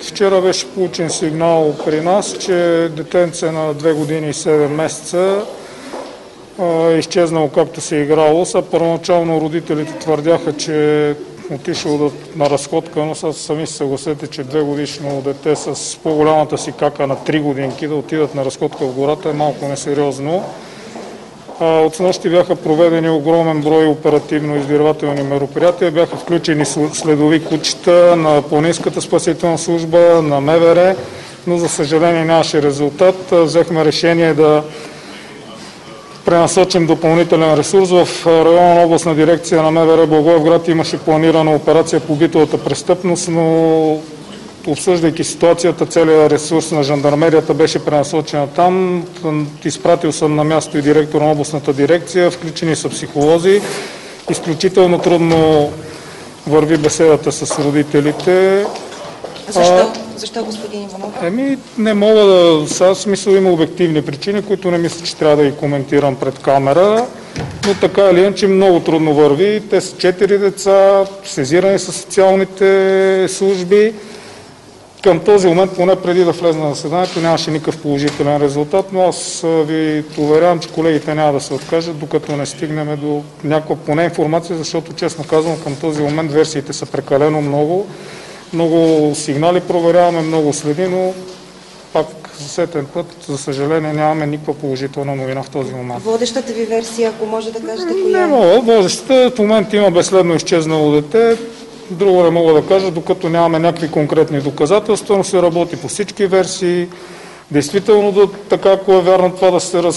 вчера беше получен сигнал при нас, че детенце на 2 години и 7 месеца е изчезнало както се е играло. Първоначално родителите твърдяха, че отишъл на разходка, но сами се съгласете, че 2-годишно дете с по-голямата си кака на 3 годинки да отидат на разходка в гората е малко несериозно. От снощи бяха проведени огромен брой оперативно-издирвателни мероприятия, бяха включени следови кучета на Планинската спасителна служба, на МВР, но за съжаление нямаше резултат. Взехме решение да пренасочим допълнителен ресурс. В района на областна дирекция на МВР Благоевград имаше планирана операция по битовата престъпност, но обсъждайки ситуацията, целият ресурс на жандармерията беше пренасочен там. Изпратил съм на място и директор на областната дирекция, включени са психолози. Изключително трудно върви беседата с родителите. Защо, господин Иванов? Не мога да... Сега смисъл има обективни причини, които не мисля, че трябва да ги коментирам пред камера, но така или иначе много трудно върви. Те са 4 деца, сезирани са социалните служби. Към този момент, поне преди да влезна на заседанието, нямаше никакъв положителен резултат, но аз ви уверявам, че колегите няма да се откажат, докато не стигнем до някаква поне информация, защото честно казвам, към този момент версиите са прекалено много. Много сигнали проверяваме, много следи, но пак за сетен път, за съжаление, нямаме никаква положителна новина в този момент. Водещата ви версия, ако може да кажете коя? Не мога. Водещата в момента има безследно изчезнало дете. Друго не мога да кажа, докато нямаме някакви конкретни доказателства, но се работи по всички версии. Действително, така, ако е вярно това да сте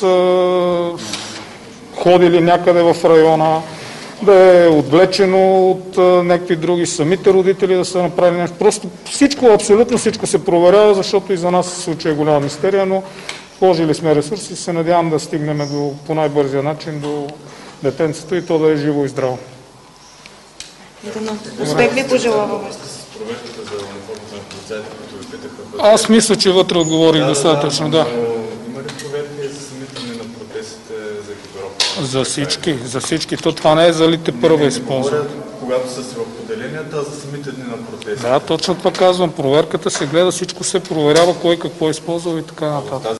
ходили някъде в района, да е отвлечено от някакви други, самите родители да са направили нещо. Просто всичко, абсолютно всичко се проверява, защото и за нас случай е голяма мистерия, но вложили сме ресурси и се надявам да стигнем по най-бързия начин до детенцето и то да е живо и здраво. Успех ви пожелаваме. Аз мисля, че вътре отговорих достатъчно, да. Има ли проверки за самите дни на протестите за екипировка? За всички. Това не е за лите първа използват. Когато са си в поделенията, а за самите дни на протестите? Да, точно това казвам. Проверката се гледа, всичко се проверява, кой какво е използвал и така нататък.